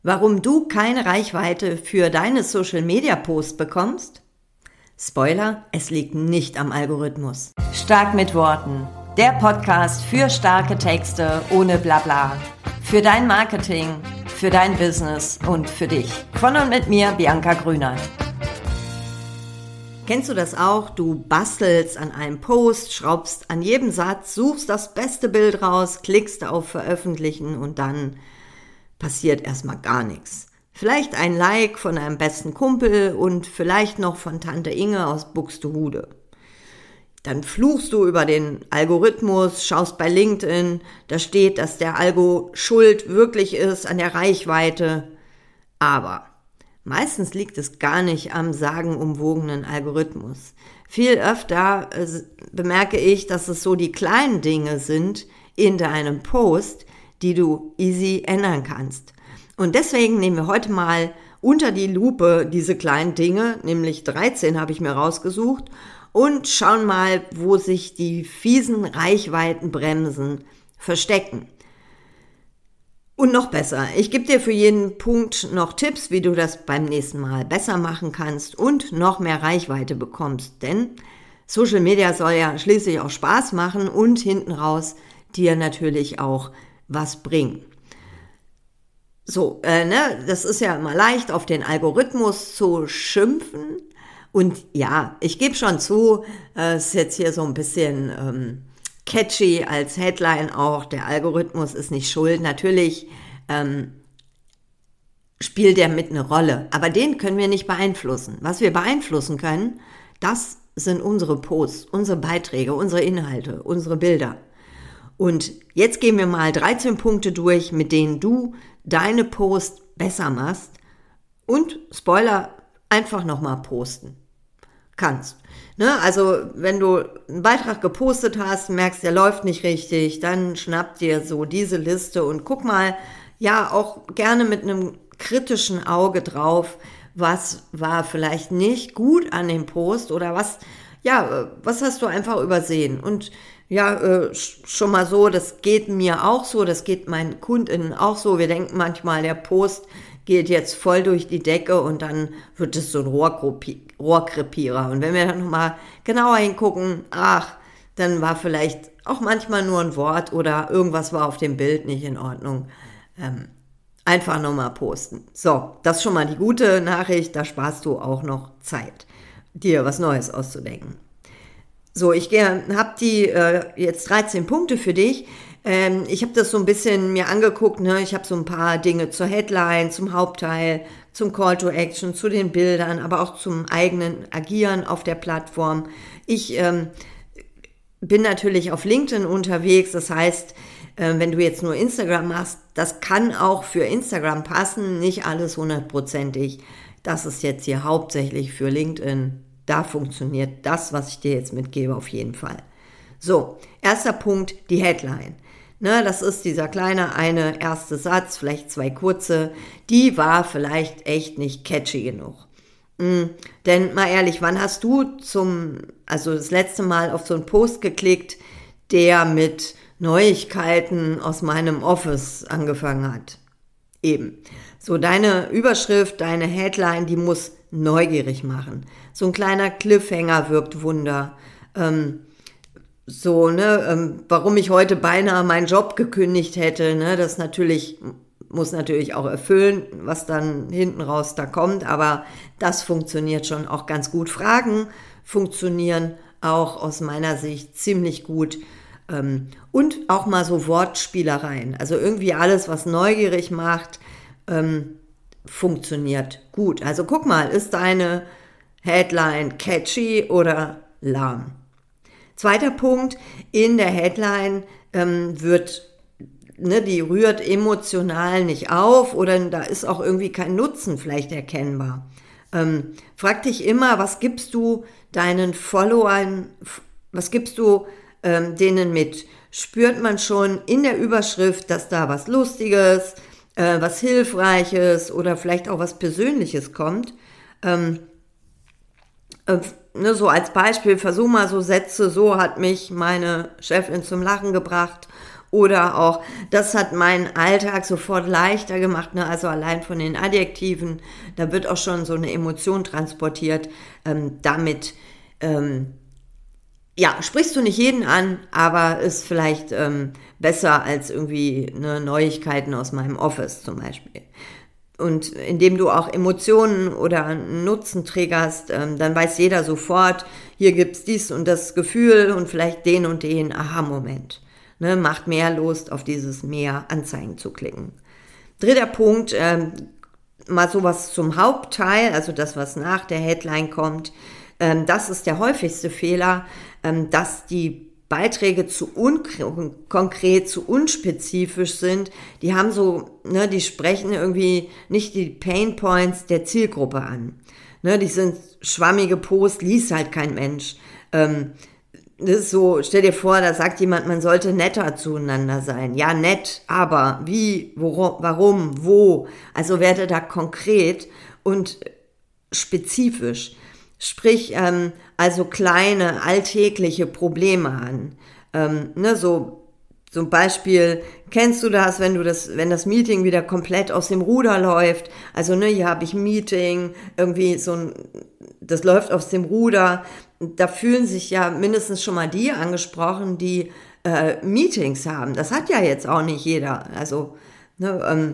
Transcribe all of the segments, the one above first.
Warum du keine Reichweite für deine Social-Media-Posts bekommst? Spoiler, es liegt nicht am Algorithmus. Stark mit Worten. Der Podcast für starke Texte ohne Blabla. Für dein Marketing, für dein Business und für dich. Von und mit mir, Bianca Grünert. Kennst du das auch? Du bastelst an einem Post, schraubst an jedem Satz, suchst das beste Bild raus, klickst auf Veröffentlichen und dann passiert erstmal gar nichts. Vielleicht ein Like von einem besten Kumpel und vielleicht noch von Tante Inge aus Buxtehude. Dann fluchst du über den Algorithmus, schaust bei LinkedIn, da steht, dass der Algo schuld wirklich ist an der Reichweite. Aber meistens liegt es gar nicht am sagenumwogenen Algorithmus. Viel öfter bemerke ich, dass es so die kleinen Dinge sind in deinem Post, die du easy ändern kannst. Und deswegen nehmen wir heute mal unter die Lupe diese kleinen Dinge, nämlich 13 habe ich mir rausgesucht, und schauen mal, wo sich die fiesen Reichweitenbremsen verstecken. Und noch besser, ich gebe dir für jeden Punkt noch Tipps, wie du das beim nächsten Mal besser machen kannst und noch mehr Reichweite bekommst. Denn Social Media soll ja schließlich auch Spaß machen und hinten raus dir natürlich auch was bringen. So, das ist ja immer leicht, auf den Algorithmus zu schimpfen. Und ja, ich gebe schon zu, es ist jetzt hier so ein bisschen catchy als Headline auch, der Algorithmus ist nicht schuld. Natürlich spielt der mit eine Rolle, aber den können wir nicht beeinflussen. Was wir beeinflussen können, das sind unsere Posts, unsere Beiträge, unsere Inhalte, unsere Bilder. Und jetzt gehen wir mal 13 Punkte durch, mit denen du deine Posts besser machst und, Spoiler, einfach nochmal posten kannst. Also wenn du einen Beitrag gepostet hast, merkst, der läuft nicht richtig, dann schnapp dir so diese Liste und guck mal, ja, auch gerne mit einem kritischen Auge drauf, was war vielleicht nicht gut an dem Post oder was hast du einfach übersehen. Und schon mal so, das geht mir auch so, das geht meinen KundInnen auch so. Wir denken manchmal, der Post geht jetzt voll durch die Decke und dann wird es so ein Rohrkrepierer. Und wenn wir dann nochmal genauer hingucken, dann war vielleicht auch manchmal nur ein Wort oder irgendwas war auf dem Bild nicht in Ordnung. Einfach nochmal posten. So, das ist schon mal die gute Nachricht, da sparst du auch noch Zeit, dir was Neues auszudenken. So, ich habe die jetzt 13 Punkte für dich. Ich habe das so ein bisschen mir angeguckt, ich habe so ein paar Dinge zur Headline, zum Hauptteil, zum Call to Action, zu den Bildern, aber auch zum eigenen Agieren auf der Plattform. Ich bin natürlich auf LinkedIn unterwegs, das heißt, wenn du jetzt nur Instagram machst, das kann auch für Instagram passen, nicht alles 100%. Das ist jetzt hier hauptsächlich für LinkedIn. Da funktioniert das, was ich dir jetzt mitgebe, auf jeden Fall. So, erster Punkt, die Headline. Das ist dieser kleine eine erste Satz, vielleicht zwei kurze. Die war vielleicht echt nicht catchy genug. Denn mal ehrlich, wann hast du das letzte Mal auf so einen Post geklickt, der mit Neuigkeiten aus meinem Office angefangen hat? Eben. So, deine Überschrift, deine Headline, die muss neugierig machen. So ein kleiner Cliffhanger wirkt Wunder. Warum ich heute beinahe meinen Job gekündigt hätte, das muss natürlich auch erfüllen, was dann hinten raus da kommt, aber das funktioniert schon auch ganz gut. Fragen funktionieren auch aus meiner Sicht ziemlich gut. Und auch mal so Wortspielereien. Also irgendwie alles, was neugierig macht, funktioniert gut. Also guck mal, ist deine Headline catchy oder lahm? Zweiter Punkt, in der Headline die rührt emotional nicht auf oder da ist auch irgendwie kein Nutzen vielleicht erkennbar. Frag dich immer, was gibst du deinen Followern, was gibst du denen mit? Spürt man schon in der Überschrift, dass da was Lustiges, was Hilfreiches oder vielleicht auch was Persönliches kommt? So als Beispiel, versuch mal so Sätze, so hat mich meine Chefin zum Lachen gebracht Oder auch, das hat meinen Alltag sofort leichter gemacht, ne? Also allein von den Adjektiven, da wird auch schon so eine Emotion transportiert. Damit, ja, sprichst du nicht jeden an, aber ist vielleicht besser als irgendwie Neuigkeiten aus meinem Office zum Beispiel. Und indem du auch Emotionen oder Nutzen triggerst, dann weiß jeder sofort, hier gibt's dies und das Gefühl und vielleicht den und den Aha-Moment. Ne, macht mehr Lust, auf dieses mehr Anzeigen zu klicken. Dritter Punkt, mal sowas zum Hauptteil, also das, was nach der Headline kommt. Das ist der häufigste Fehler, dass die Beiträge zu unkonkret, zu unspezifisch sind. Die haben so, ne, die sprechen irgendwie nicht die Painpoints der Zielgruppe an. Ne, die sind schwammige Posts, liest halt kein Mensch. Das ist so, stell dir vor, da sagt jemand, man sollte netter zueinander sein. Ja, nett, aber wie, warum, wo? Also werde da konkret und spezifisch. Sprich, also kleine, alltägliche Probleme an. Ne, so zum Beispiel, kennst du das, wenn das Meeting wieder komplett aus dem Ruder läuft? Also, ne, hier habe ich ein Meeting, irgendwie das läuft aus dem Ruder. Da fühlen sich ja mindestens schon mal die angesprochen, die Meetings haben. Das hat ja jetzt auch nicht jeder. Also, ne,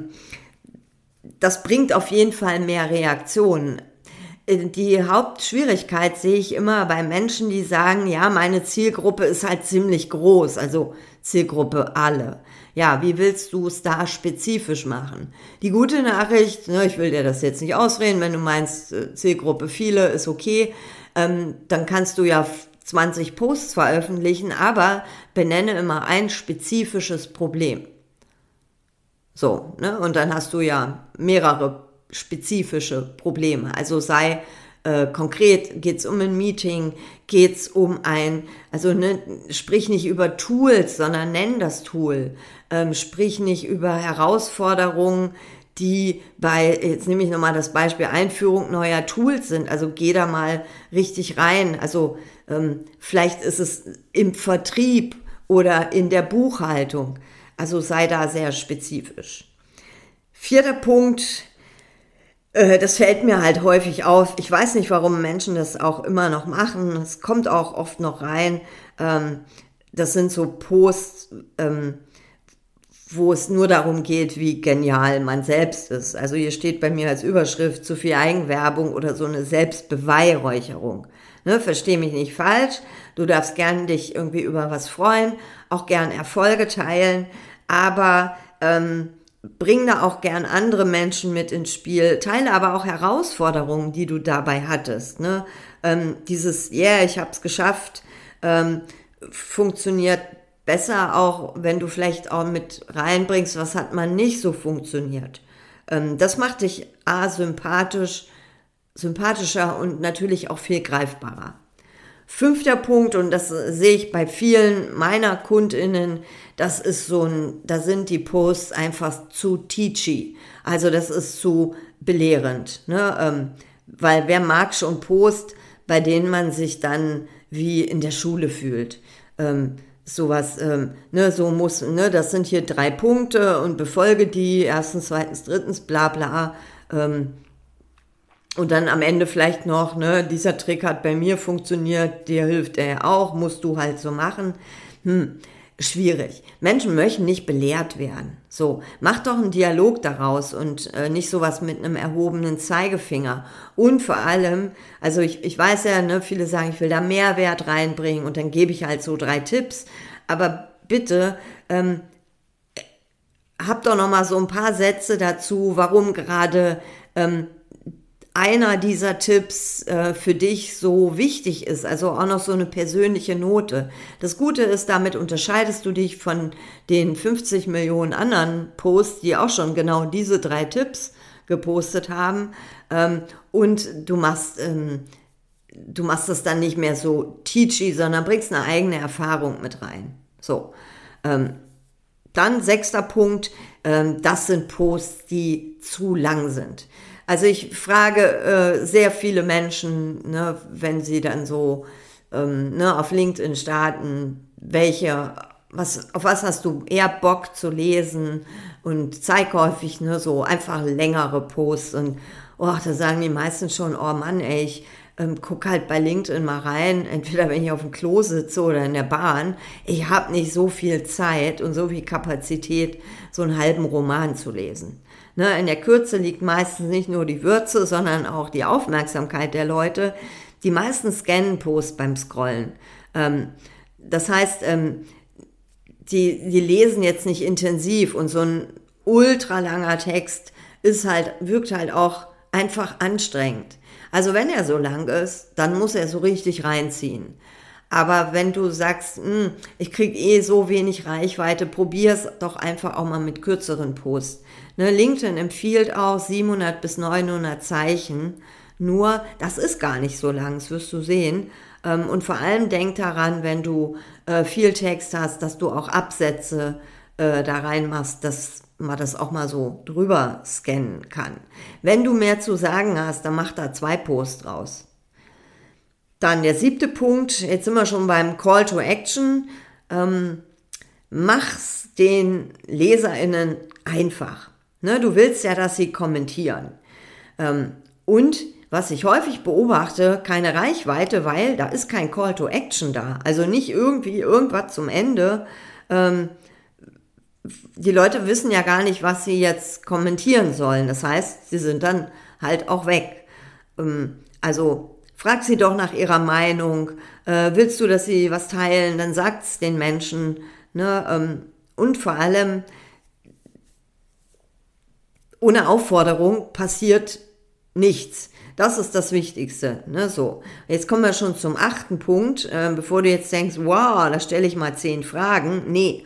das bringt auf jeden Fall mehr Reaktionen. Die Hauptschwierigkeit sehe ich immer bei Menschen, die sagen, ja, meine Zielgruppe ist halt ziemlich groß, also Zielgruppe alle. Ja, wie willst du es da spezifisch machen? Die gute Nachricht, ne, ich will dir das jetzt nicht ausreden, wenn du meinst, Zielgruppe viele ist okay, dann kannst du ja 20 Posts veröffentlichen, aber benenne immer ein spezifisches Problem. So, ne, und dann hast du ja mehrere spezifische Probleme. Also sei konkret, geht's um ein Meeting, geht's um also ne, sprich nicht über Tools, sondern nenn das Tool. Sprich nicht über Herausforderungen, die jetzt nehme ich nochmal das Beispiel Einführung neuer Tools sind. Also geh da mal richtig rein. Also vielleicht ist es im Vertrieb oder in der Buchhaltung. Also sei da sehr spezifisch. Vierter Punkt, das fällt mir halt häufig auf. Ich weiß nicht, warum Menschen das auch immer noch machen. Es kommt auch oft noch rein. Das sind so Posts, wo es nur darum geht, wie genial man selbst ist. Also hier steht bei mir als Überschrift zu viel Eigenwerbung oder so eine Selbstbeweihräucherung. Ne, versteh mich nicht falsch. Du darfst gern dich irgendwie über was freuen, auch gern Erfolge teilen, aber bring da auch gern andere Menschen mit ins Spiel, teile aber auch Herausforderungen, die du dabei hattest. Ne? Dieses, ich hab's geschafft, funktioniert besser auch, wenn du vielleicht auch mit reinbringst, was hat man nicht so funktioniert. Das macht dich sympathischer und natürlich auch viel greifbarer. Fünfter Punkt, und das sehe ich bei vielen meiner KundInnen, das ist da sind die Posts einfach zu teachy. Also das ist zu belehrend, ne? Weil wer mag schon Posts, bei denen man sich dann wie in der Schule fühlt? Sowas, ne, so muss, ne, das sind hier 3 Punkte und befolge die, 1., 2., 3., bla bla, und dann am Ende vielleicht noch, ne, dieser Trick hat bei mir funktioniert, dir hilft er auch, musst du halt so machen. Schwierig. Menschen möchten nicht belehrt werden. So, mach doch einen Dialog daraus und nicht sowas mit einem erhobenen Zeigefinger. Und vor allem, also ich weiß ja, ne, viele sagen, ich will da Mehrwert reinbringen und dann gebe ich halt so 3 Tipps. Aber bitte, hab doch noch mal so ein paar Sätze dazu, warum gerade einer dieser Tipps für dich so wichtig ist, also auch noch so eine persönliche Note. Das Gute ist, damit unterscheidest du dich von den 50 Millionen anderen Posts, die auch schon genau diese 3 Tipps gepostet haben, und du machst das dann nicht mehr so teachy, sondern bringst eine eigene Erfahrung mit rein. So, dann 6. Punkt, das sind Posts, die zu lang sind. Also ich frage sehr viele Menschen, ne, wenn sie dann so auf LinkedIn starten, welche auf was hast du eher Bock zu lesen, und zeig häufig so einfach längere Posts, und da sagen die meisten schon, oh Mann, ey, ich guck halt bei LinkedIn mal rein, entweder wenn ich auf dem Klo sitze oder in der Bahn. Ich habe nicht so viel Zeit und so viel Kapazität, so einen halben Roman zu lesen. In der Kürze liegt meistens nicht nur die Würze, sondern auch die Aufmerksamkeit der Leute. Die meisten scannen Posts beim Scrollen. Das heißt, die lesen jetzt nicht intensiv, und so ein ultralanger Text wirkt halt auch einfach anstrengend. Also wenn er so lang ist, dann muss er so richtig reinziehen. Aber wenn du sagst, ich kriege so wenig Reichweite, probier's doch einfach auch mal mit kürzeren Posts. LinkedIn empfiehlt auch 700 bis 900 Zeichen. Nur, das ist gar nicht so lang, das wirst du sehen. Und vor allem denk daran, wenn du viel Text hast, dass du auch Absätze da reinmachst, dass man das auch mal so drüber scannen kann. Wenn du mehr zu sagen hast, dann mach da 2 Posts draus. Dann der 7. Punkt, jetzt sind wir schon beim Call to Action. Mach's den LeserInnen einfach. Du willst ja, dass sie kommentieren. Und was ich häufig beobachte, keine Reichweite, weil da ist kein Call to Action da. Also nicht irgendwie irgendwas zum Ende. Die Leute wissen ja gar nicht, was sie jetzt kommentieren sollen. Das heißt, sie sind dann halt auch weg. Also frag sie doch nach ihrer Meinung. Willst du, dass sie was teilen? Dann sagt's den Menschen. Und vor allem, ohne Aufforderung passiert nichts. Das ist das Wichtigste. So. Jetzt kommen wir schon zum 8. Punkt. Bevor du jetzt denkst, wow, da stelle ich mal 10 Fragen. Nee.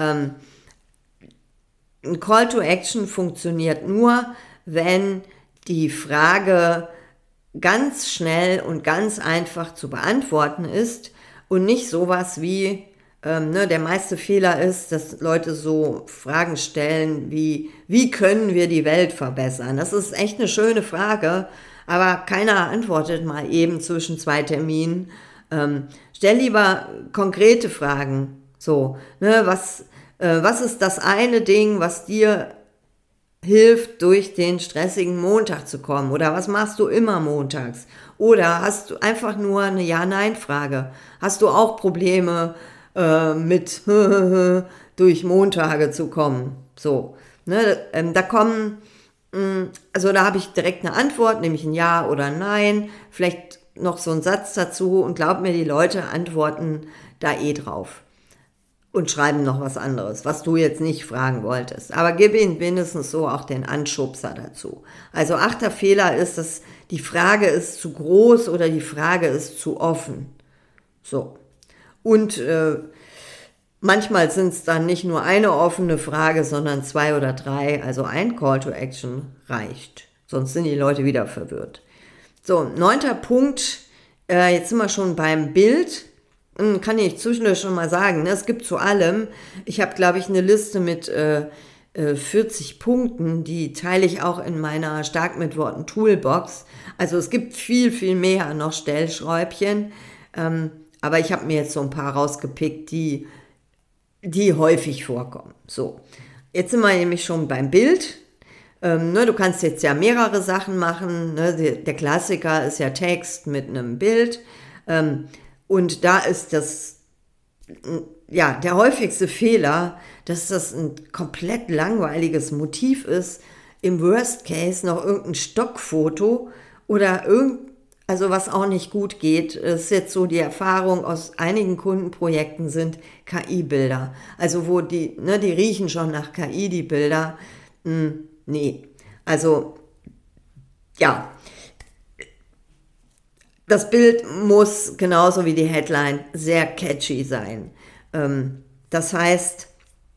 Ein Call to Action funktioniert nur, wenn die Frage ganz schnell und ganz einfach zu beantworten ist und nicht sowas wie, der meiste Fehler ist, dass Leute so Fragen stellen wie können wir die Welt verbessern? Das ist echt eine schöne Frage, aber keiner antwortet mal eben zwischen 2 Terminen. Stell lieber konkrete Fragen. So, was ist das eine Ding, was dir hilft, durch den stressigen Montag zu kommen? Oder was machst du immer montags? Oder hast du einfach nur eine Ja-Nein-Frage? Hast du auch Probleme mit durch Montage zu kommen? So, da kommen, also da habe ich direkt eine Antwort, nämlich ein Ja oder ein Nein, vielleicht noch so ein Satz dazu, und glaub mir, die Leute antworten da drauf. Und schreiben noch was anderes, was du jetzt nicht fragen wolltest. Aber gib ihnen mindestens so auch den Anschubser dazu. Also 8. Fehler ist, dass die Frage ist zu groß oder die Frage ist zu offen. So. Und manchmal sind es dann nicht nur eine offene Frage, sondern 2 oder 3. Also ein Call to Action reicht. Sonst sind die Leute wieder verwirrt. So, 9. Punkt. Jetzt sind wir schon beim Bild. Kann ich zwischendurch schon mal sagen, es gibt zu allem. Ich habe, glaube ich, eine Liste mit 40 Punkten, die teile ich auch in meiner Stark mit Worten Toolbox. Also es gibt viel, viel mehr noch Stellschräubchen, aber ich habe mir jetzt so ein paar rausgepickt, die häufig vorkommen. So, jetzt sind wir nämlich schon beim Bild. Du kannst jetzt ja mehrere Sachen machen. Der Klassiker ist ja Text mit einem Bild. Und da ist der häufigste Fehler, dass das ein komplett langweiliges Motiv ist. Im Worst Case noch irgendein Stockfoto oder also was auch nicht gut geht, ist jetzt so die Erfahrung aus einigen Kundenprojekten, sind KI-Bilder. Also wo die riechen schon nach KI, die Bilder. Nee, also ja. Das Bild muss, genauso wie die Headline, sehr catchy sein. Das heißt,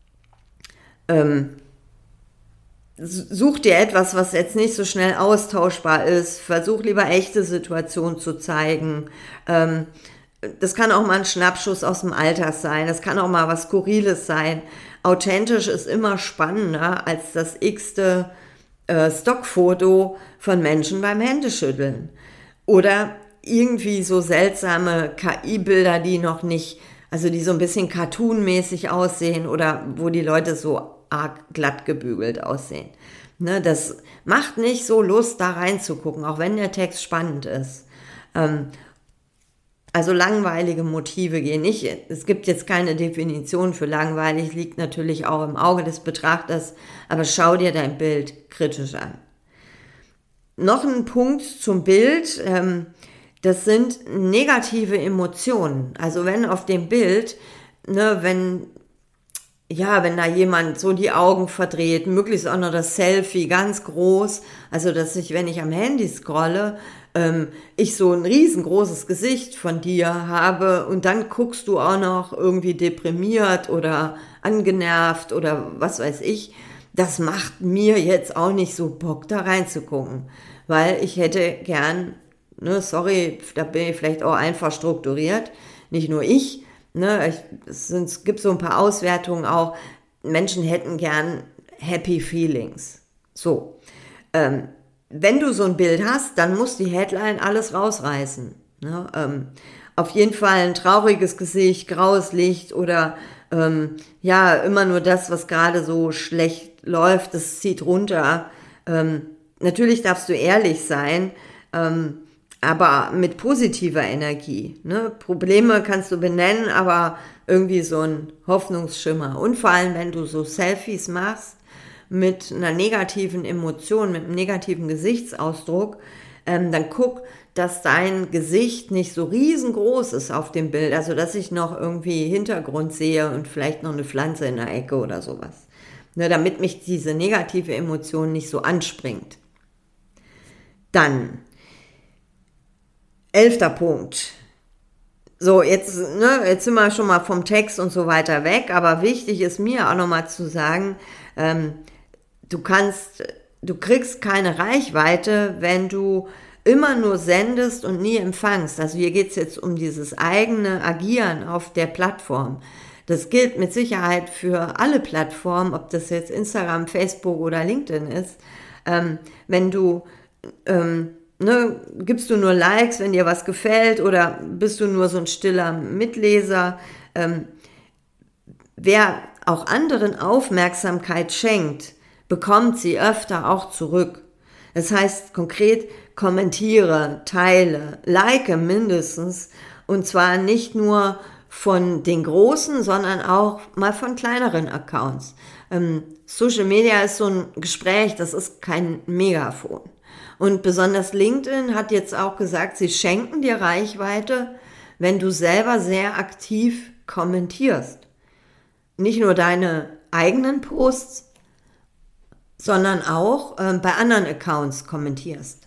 such dir etwas, was jetzt nicht so schnell austauschbar ist. Versuch lieber echte Situationen zu zeigen. Das kann auch mal ein Schnappschuss aus dem Alltag sein. Das kann auch mal was Skurriles sein. Authentisch ist immer spannender als das x-te Stockfoto von Menschen beim Händeschütteln. Oder irgendwie so seltsame KI-Bilder, die noch nicht Also die so ein bisschen cartoonmäßig aussehen oder wo die Leute so arg glatt gebügelt aussehen. Ne, das macht nicht so Lust, da reinzugucken, auch wenn der Text spannend ist. Also langweilige Motive gehen nicht. Es gibt jetzt keine Definition für langweilig, liegt natürlich auch im Auge des Betrachters, aber schau dir dein Bild kritisch an. Noch ein Punkt zum Bild, das sind negative Emotionen. Also wenn auf dem Bild, ne, wenn da jemand so die Augen verdreht, möglichst auch noch das Selfie ganz groß, also dass ich, wenn ich am Handy scrolle, ich so ein riesengroßes Gesicht von dir habe und dann guckst du auch noch irgendwie deprimiert oder angenervt oder was weiß ich, das macht mir jetzt auch nicht so Bock, da reinzugucken, weil ich hätte gern, ne, sorry, da bin ich vielleicht auch einfach strukturiert, nicht nur ich, ne, es gibt so ein paar Auswertungen auch, Menschen hätten gern Happy Feelings, so, wenn du so ein Bild hast, dann muss die Headline alles rausreißen. Ne? Auf jeden Fall ein trauriges Gesicht, graues Licht oder immer nur das, was gerade so schlecht läuft, das zieht runter. Natürlich darfst du ehrlich sein, aber mit positiver Energie. Ne? Probleme kannst du benennen, aber irgendwie so ein Hoffnungsschimmer. Und vor allem, wenn du so Selfies machst, mit einer negativen Emotion, mit einem negativen Gesichtsausdruck, dann guck, dass dein Gesicht nicht so riesengroß ist auf dem Bild, also dass ich noch irgendwie Hintergrund sehe und vielleicht noch eine Pflanze in der Ecke oder sowas. Ne, damit mich diese negative Emotion nicht so anspringt. Dann, 11. Punkt. So, jetzt sind wir schon mal vom Text und so weiter weg, aber wichtig ist mir auch nochmal zu sagen, du kriegst keine Reichweite, wenn du immer nur sendest und nie empfangst. Also hier geht es jetzt um dieses eigene Agieren auf der Plattform. Das gilt mit Sicherheit für alle Plattformen, ob das jetzt Instagram, Facebook oder LinkedIn ist. Wenn du, gibst du nur Likes, wenn dir was gefällt oder bist du nur so ein stiller Mitleser. Wer auch anderen Aufmerksamkeit schenkt, bekommt sie öfter auch zurück. Das heißt konkret, kommentiere, teile, like mindestens und zwar nicht nur von den großen, sondern auch mal von kleineren Accounts. Social Media ist so ein Gespräch, das ist kein Megafon. Und besonders LinkedIn hat jetzt auch gesagt, sie schenken dir Reichweite, wenn du selber sehr aktiv kommentierst. Nicht nur deine eigenen Posts, sondern auch bei anderen Accounts kommentierst.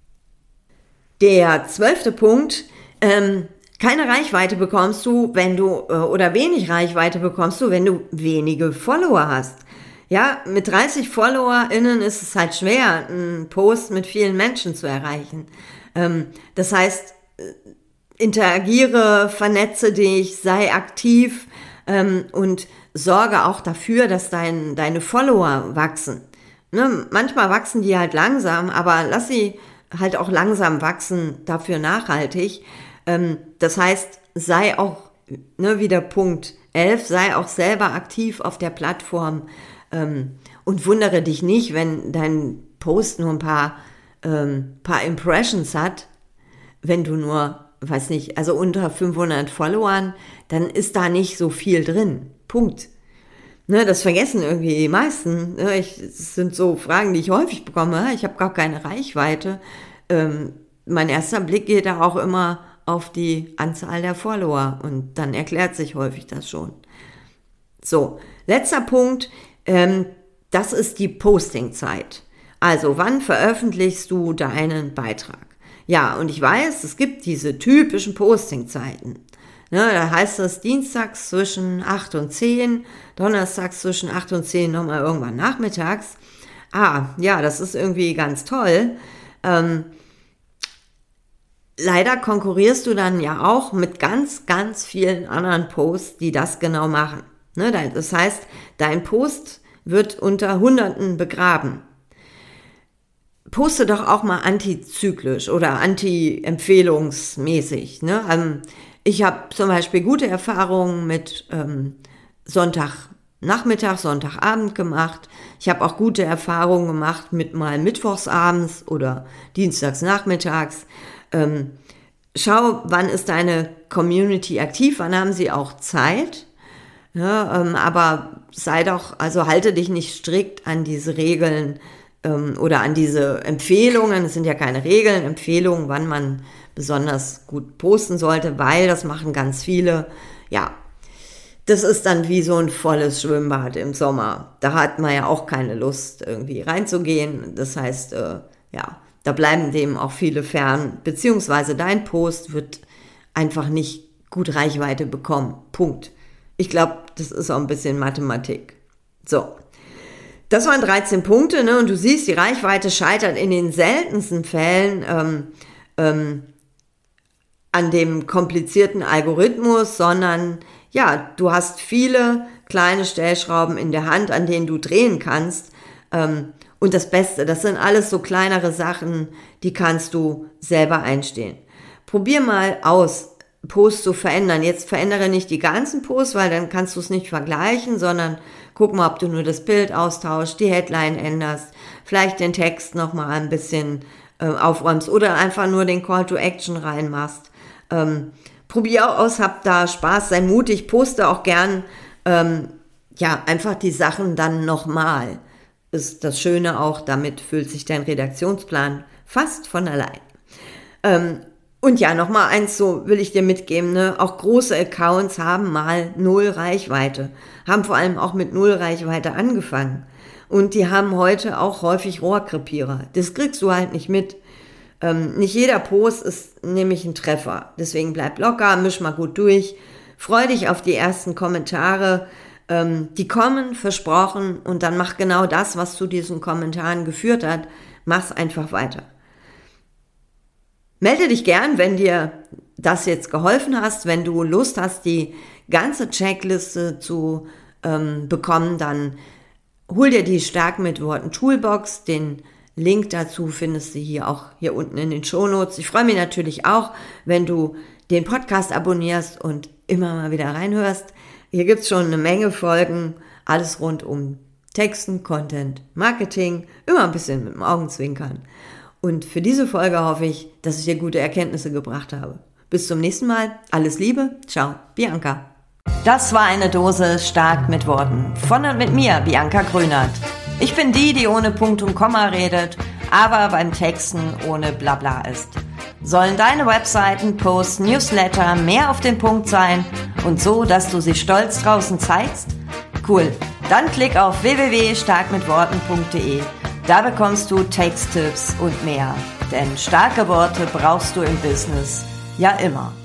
Der 12. Punkt, keine Reichweite bekommst du, wenn du, oder wenig Reichweite bekommst du, wenn du wenige Follower hast. Ja, mit 30 FollowerInnen ist es halt schwer, einen Post mit vielen Menschen zu erreichen. Das heißt, interagiere, vernetze dich, sei aktiv und sorge auch dafür, dass deine Follower wachsen. Ne? Manchmal wachsen die halt langsam, aber lass sie halt auch langsam wachsen, dafür nachhaltig. Das heißt, sei auch, wieder Punkt 11, sei auch selber aktiv auf der Plattform und wundere dich nicht, wenn dein Post nur ein paar Impressions hat, wenn du nur, weiß nicht, also unter 500 Followern, dann ist da nicht so viel drin. Punkt. Ne, das vergessen irgendwie die meisten. Das sind so Fragen, die ich häufig bekomme. Ich habe gar keine Reichweite. Mein erster Blick geht da auch immer auf die Anzahl der Follower und dann erklärt sich häufig das schon. So, letzter Punkt, das ist die Postingzeit. Also, wann veröffentlichst du deinen Beitrag? Ja, und ich weiß, es gibt diese typischen Postingzeiten. Ne, da heißt es dienstags zwischen 8 und 10, donnerstags zwischen 8 und 10 nochmal irgendwann nachmittags. Ja, das ist irgendwie ganz toll. Leider konkurrierst du dann ja auch mit ganz, ganz vielen anderen Posts, die das genau machen. Ne, das heißt, dein Post wird unter Hunderten begraben. Poste doch auch mal antizyklisch oder anti-empfehlungsmäßig. Ne? Ich habe zum Beispiel gute Erfahrungen mit Sonntagnachmittag, Sonntagabend gemacht. Ich habe auch gute Erfahrungen gemacht mit mal mittwochsabends oder dienstagsnachmittags. Schau, wann ist deine Community aktiv, wann haben sie auch Zeit. Ja, aber halte dich nicht strikt an diese Regeln oder an diese Empfehlungen. Es sind ja keine Regeln, Empfehlungen, wann man besonders gut posten sollte, weil das machen ganz viele. Ja, das ist dann wie so ein volles Schwimmbad im Sommer. Da hat man ja auch keine Lust, irgendwie reinzugehen. Das heißt, da bleiben dem auch viele fern, beziehungsweise dein Post wird einfach nicht gut Reichweite bekommen. Punkt. Ich glaube, das ist auch ein bisschen Mathematik. So, das waren 13 Punkte, ne? Und du siehst, die Reichweite scheitert in den seltensten Fällen an dem komplizierten Algorithmus, sondern ja, du hast viele kleine Stellschrauben in der Hand, an denen du drehen kannst. Und das Beste, das sind alles so kleinere Sachen, die kannst du selber einstellen. Probier mal aus, Posts zu verändern. Jetzt verändere nicht die ganzen Posts, weil dann kannst du es nicht vergleichen, sondern guck mal, ob du nur das Bild austauschst, die Headline änderst, vielleicht den Text nochmal ein bisschen aufräumst oder einfach nur den Call to Action reinmachst. Probier aus, hab da Spaß, sei mutig, poste auch gern einfach die Sachen dann nochmal. Ist das Schöne auch, damit füllt sich dein Redaktionsplan fast von allein. Und ja, nochmal eins, so will ich dir mitgeben, ne? Auch große Accounts haben mal 0 Reichweite, haben vor allem auch mit 0 Reichweite angefangen. Und die haben heute auch häufig Rohrkrepierer. Das kriegst du halt nicht mit. Nicht jeder Post ist nämlich ein Treffer. Deswegen bleib locker, misch mal gut durch. Freu dich auf die ersten Kommentare. Die kommen, versprochen. Und dann mach genau das, was zu diesen Kommentaren geführt hat. Mach's einfach weiter. Melde dich gern, wenn dir das jetzt geholfen hast. Wenn du Lust hast, die ganze Checkliste zu bekommen, dann hol dir die Stark mit Worten Toolbox. Den Link dazu findest du hier unten in den Shownotes. Ich freue mich natürlich auch, wenn du den Podcast abonnierst und immer mal wieder reinhörst. Hier gibt's schon eine Menge Folgen, alles rund um Texten, Content, Marketing, immer ein bisschen mit dem Augenzwinkern. Und für diese Folge hoffe ich, dass ich dir gute Erkenntnisse gebracht habe. Bis zum nächsten Mal. Alles Liebe. Ciao, Bianca. Das war eine Dose Stark mit Worten. Von und mit mir, Bianca Grünert. Ich bin die ohne Punkt und Komma redet, aber beim Texten ohne Blabla ist. Sollen deine Webseiten, Posts, Newsletter mehr auf den Punkt sein und so, dass du sie stolz draußen zeigst? Cool. Dann klick auf www.starkmitworten.de. Da bekommst du Texttipps und mehr. Denn starke Worte brauchst du im Business ja immer.